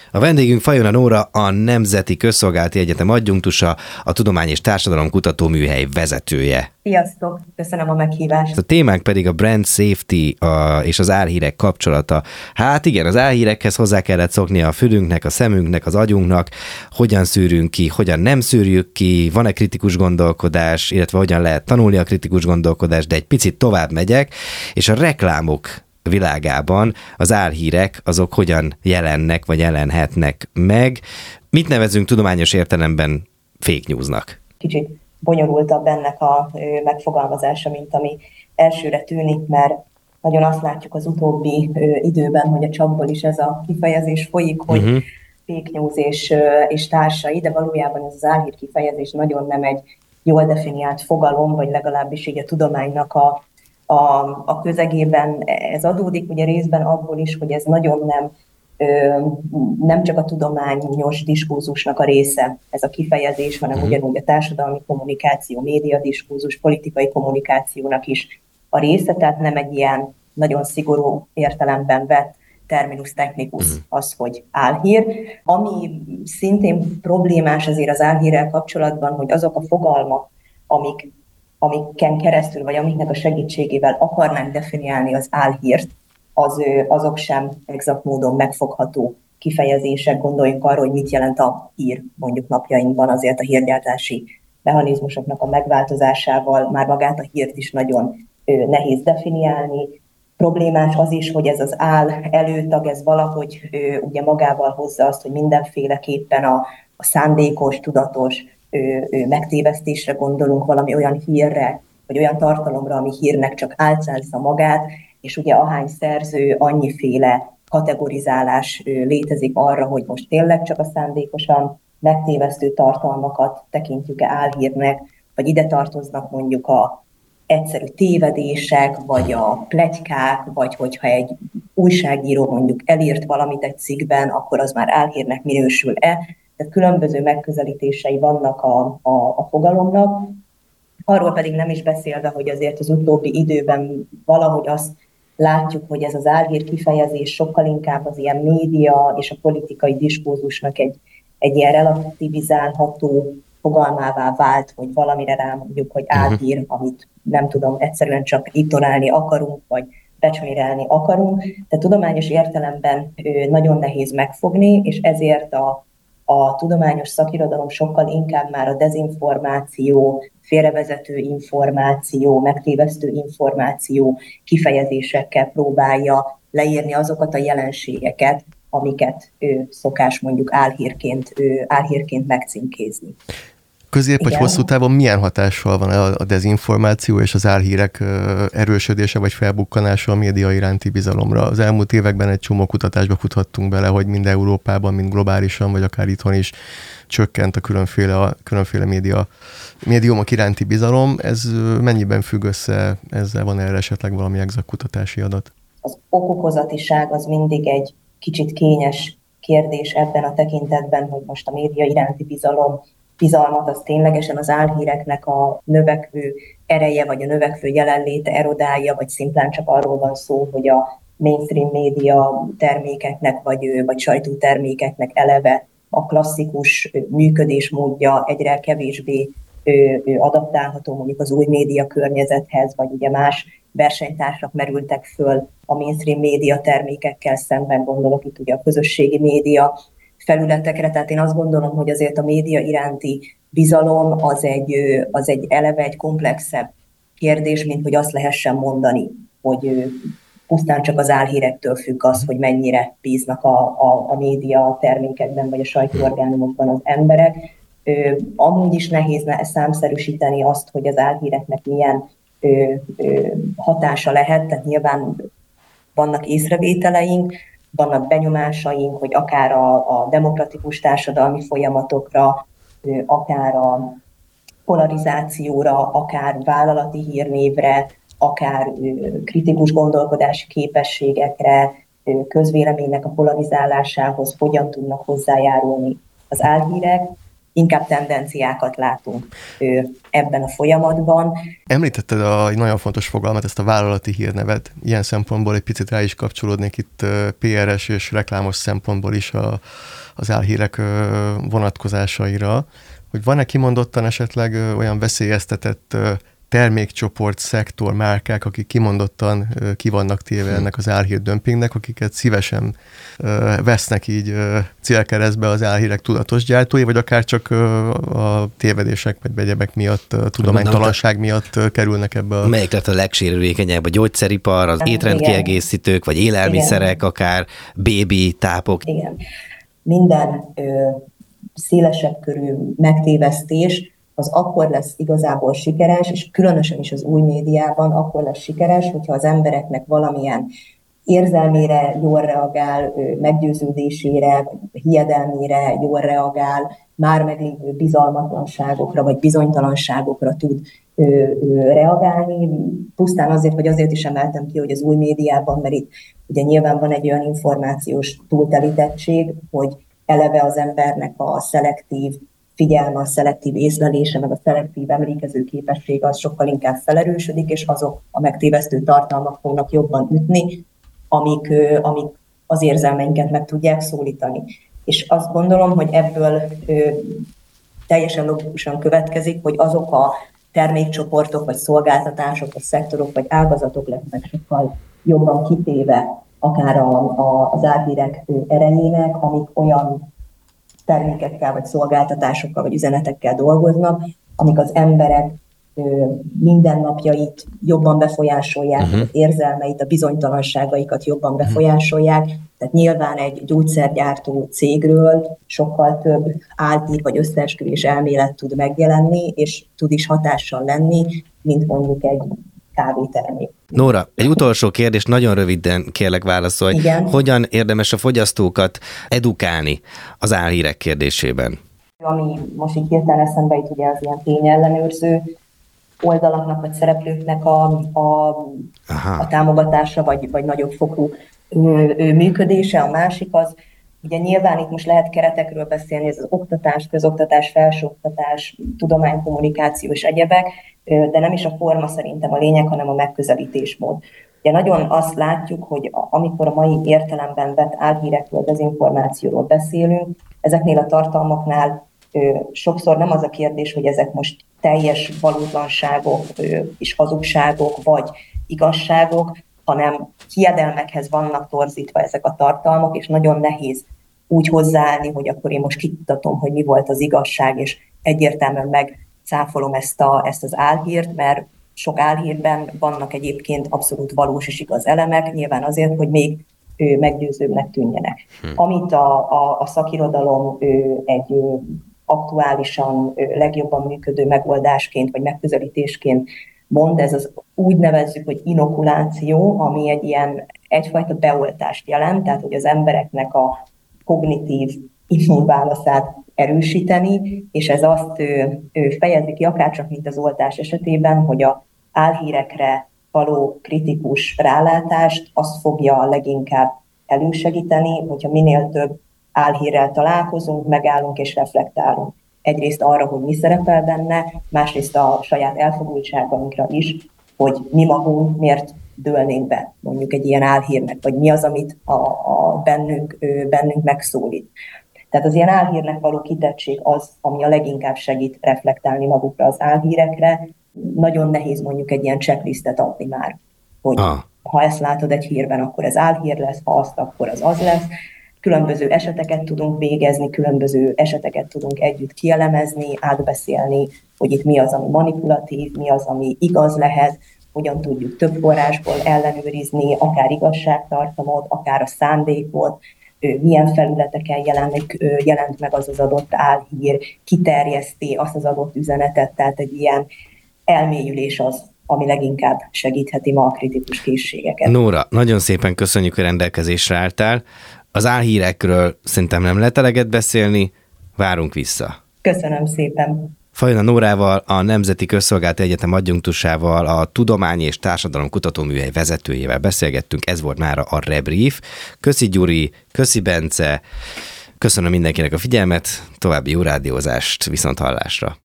A vendégünk Fajona Nóra, a Nemzeti Közszolgálati Egyetem adjunktusa, a Tudomány- és Társadalomkutató Műhely vezetője. Sziasztok, köszönöm a meghívást. A témánk pedig a brand safety és az álhírek kapcsolata. Hát igen, az álhírekhez hozzá kellett szokni a fülünknek, a szemünknek, az agyunknak, hogyan szűrünk ki, hogyan nem szűrjük ki, van-e kritikus gondolkodás, illetve hogyan lehet tanulni a kritikus gondolkodást, de egy picit tovább megyek, és a reklámok világában az álhírek azok hogyan jelennek, vagy jelenhetnek meg. Mit nevezünk tudományos értelemben fake newsnak? Kicsit bonyolultabb ennek a megfogalmazása, mint ami elsőre tűnik, mert nagyon azt látjuk az utóbbi időben, hogy a csapból is ez a kifejezés folyik, hogy fake news és társai, de valójában ez az álhír kifejezés nagyon nem egy jól definiált fogalom, vagy legalábbis így a tudománynak a közegében ez adódik, ugye részben abból is, hogy ez nagyon nem csak a tudományos diskurzusnak a része ez a kifejezés, hanem ugyanúgy a társadalmi kommunikáció, média diskurzus, politikai kommunikációnak is a része, tehát nem egy ilyen nagyon szigorú értelemben vett terminus technicus az, hogy álhír. Ami szintén problémás azért az álhírrel kapcsolatban, hogy azok a fogalmak, amiken keresztül, vagy amiknek a segítségével akarnánk definiálni az álhírt, azok sem exakt módon megfogható kifejezések. Gondoljunk arra, hogy mit jelent a hír mondjuk napjainkban, azért a hírgyártási mechanizmusoknak a megváltozásával már magát a hírt is nagyon nehéz definiálni. Problémás az is, hogy ez az előtag, ez valahogy ugye magával hozza azt, hogy mindenféleképpen a szándékos, tudatos megtévesztésre gondolunk, valami olyan hírre, vagy olyan tartalomra, ami hírnek csak álcázza magát, és ugye ahány szerző, annyiféle kategorizálás létezik arra, hogy most tényleg csak a szándékosan megtévesztő tartalmakat tekintjük-e álhírnek, vagy ide tartoznak mondjuk a egyszerű tévedések, vagy a pletykák, vagy hogyha egy újságíró mondjuk elírt valamit egy cikkben, akkor az már álhírnek minősül-e. Tehát különböző megközelítései vannak a fogalomnak. Arról pedig nem is beszélve, hogy azért az utóbbi időben valahogy azt látjuk, hogy ez az álhír kifejezés sokkal inkább az ilyen média és a politikai diskurzusnak egy ilyen relativizálható fogalmává vált, hogy valamire rámondjuk, hogy álhír, amit nem tudom, egyszerűen csak intonálni akarunk, vagy becsmérelni akarunk. Tehát tudományos értelemben nagyon nehéz megfogni, és ezért a tudományos szakirodalom sokkal inkább már a dezinformáció, félrevezető információ, megtévesztő információ kifejezésekkel próbálja leírni azokat a jelenségeket, amiket szokás mondjuk álhírként megcímkézni. Közép vagy hosszú távon milyen hatással van a dezinformáció és az álhírek erősödése vagy felbukkanása a média iránti bizalomra? Az elmúlt években egy csomó kutatásba futhattunk bele, hogy mind Európában, mind globálisan, vagy akár itthon is csökkent a különféle médiumok iránti bizalom. Ez mennyiben függ össze ezzel? Van erre esetleg valami exakt kutatási adat? Az okokozatiság az mindig egy kicsit kényes kérdés ebben a tekintetben, hogy most a média iránti bizalmat az ténylegesen az álhíreknek a növekvő ereje, vagy a növekvő jelenléte erodálja, vagy szimplán csak arról van szó, hogy a mainstream média termékeknek, vagy sajtótermékeknek eleve a klasszikus működésmódja egyre kevésbé adaptálható mondjuk az új média környezethez, vagy ugye más versenytársak merültek föl a mainstream média termékekkel szemben, gondolok itt ugye a közösségi média felületekre, tehát én azt gondolom, hogy azért a média iránti bizalom az egy eleve egy komplexebb kérdés, mint hogy azt lehessen mondani, hogy pusztán csak az álhírektől függ az, hogy mennyire bíznak a média termékekben, vagy a sajtóorgánumokban az emberek. Amúgy is nehéz számszerűsíteni azt, hogy az álhíreknek milyen hatása lehet, tehát nyilván vannak észrevételeink, vannak benyomásaink, hogy akár a demokratikus társadalmi folyamatokra, akár a polarizációra, akár vállalati hírnévre, akár kritikus gondolkodási képességekre, közvéleménynek a polarizálásához hogyan tudnak hozzájárulni az álhírek. inkább tendenciákat látunk ebben a folyamatban. Említetted egy nagyon fontos fogalmat, ezt a vállalati hírnevet. Ilyen szempontból egy picit rá is kapcsolódnék itt PR-es és reklámos szempontból is az álhírek vonatkozásaira, hogy van-e kimondottan esetleg olyan veszélyeztetett termékcsoport, szektor, márkák, akik kimondottan ki vannak téve ennek az álhírdömpingnek, akiket szívesen vesznek így célkeresztbe az álhírek tudatos gyártói, vagy akár csak a tévedések vagy egyebek miatt, tudománytalanság miatt kerülnek ebbe a... Melyik lett a legsérülékenyebb? A gyógyszeripar, az étrendkiegészítők, vagy élelmiszerek, igen, akár bébi tápok? Igen. Minden szélesebb körű megtévesztés az akkor lesz igazából sikeres, és különösen is az új médiában akkor lesz sikeres, hogyha az embereknek valamilyen érzelmére jól reagál, meggyőződésére, vagy hiedelmére jól reagál, már meglévő bizalmatlanságokra, vagy bizonytalanságokra tud reagálni. Pusztán azért, vagy azért is emeltem ki, hogy az új médiában, mert itt ugye nyilván van egy olyan információs túltelítettség, hogy eleve az embernek a szelektív figyelme, a szelektív észlelése, meg a szelektív emlékező képessége az sokkal inkább felerősödik, és azok a megtévesztő tartalmak fognak jobban ütni, amik az érzelmeinket meg tudják szólítani. És azt gondolom, hogy ebből teljesen logikusan következik, hogy azok a termékcsoportok, vagy szolgáltatások, vagy szektorok, vagy ágazatok lesznek sokkal jobban kitéve akár az álhírek erejének, amik olyan termékekkel, vagy szolgáltatásokkal, vagy üzenetekkel dolgoznak, amik az emberek mindennapjait jobban befolyásolják, az érzelmeit, a bizonytalanságaikat jobban befolyásolják. Tehát nyilván egy gyógyszergyártó cégről sokkal több álhír vagy összeesküvés elmélet tud megjelenni, és tud is hatással lenni, mint mondjuk egy kávétermék. Nóra, egy utolsó kérdés, nagyon röviden kérlek válaszolj. Igen. Hogyan érdemes a fogyasztókat edukálni az álhírek kérdésében? Ami most így hirtelen eszembe jut, ugye az ilyen tényellenőrző oldalaknak, vagy szereplőknek a támogatása, vagy nagyobb fokú működése. A másik az, ugye nyilván itt most lehet keretekről beszélni, ez az oktatás, közoktatás, felsőoktatás, tudománykommunikáció és egyebek, de nem is a forma szerintem a lényeg, hanem a megközelítésmód. Ugye nagyon azt látjuk, hogy amikor a mai értelemben vett álhírekről, dezinformációról beszélünk, ezeknél a tartalmaknál sokszor nem az a kérdés, hogy ezek most teljes valótlanságok és hazugságok, vagy igazságok, hanem hiedelmekhez vannak torzítva ezek a tartalmak, és nagyon nehéz úgy hozzáállni, hogy akkor én most kikutatom, hogy mi volt az igazság, és egyértelműen megcáfolom ezt az álhírt, mert sok álhírben vannak egyébként abszolút valós és igaz elemek, nyilván azért, hogy még meggyőzőbbnek tűnjenek. Amit a szakirodalom egy aktuálisan legjobban működő megoldásként, vagy megközelítésként mond, ez az úgy nevezzük, hogy inokuláció, ami egyfajta beoltást jelent, tehát hogy az embereknek a kognitív immunválaszát erősíteni, és ez azt fejezi ki, akárcsak mint az oltás esetében, hogy az álhírekre való kritikus rálátást azt fogja leginkább elősegíteni, hogyha minél több álhírrel találkozunk, megállunk és reflektálunk. Egyrészt arra, hogy mi szerepel benne, másrészt a saját elfogultságainkra is, hogy mi magunk miért dőlnénk be mondjuk egy ilyen álhírnek, vagy mi az, amit bennünk megszólít. Tehát az ilyen álhírnek való kitettség az, ami a leginkább segít reflektálni magukra az álhírekre. Nagyon nehéz mondjuk egy ilyen checklistet adni már, hogy ha ezt látod egy hírben, akkor ez álhír lesz, ha azt, akkor az lesz. Különböző eseteket tudunk végezni, különböző eseteket tudunk együtt kielemezni, átbeszélni, hogy itt mi az, ami manipulatív, mi az, ami igaz lehet, hogyan tudjuk több forrásból ellenőrizni, akár igazságtartalmat, akár a szándékot, milyen felületeken jelent meg az adott álhír, kiterjeszti azt az adott üzenetet, tehát egy ilyen elmélyülés az, ami leginkább segítheti ma a kritikus készségeket. Nóra, nagyon szépen köszönjük, hogy rendelkezésre álltál. Az álhírekről szerintem nem lehet eleget beszélni, várunk vissza. Köszönöm szépen. Fajona Nórával, a Nemzeti Közszolgálati Egyetem adjunktusával, a Tudományi és Társadalom Kutatóműhely vezetőjével beszélgettünk, ez volt mára a Rebrief. Köszi Gyuri, köszi Bence, Köszönöm mindenkinek a figyelmet, további jó rádiózást, viszont hallásra.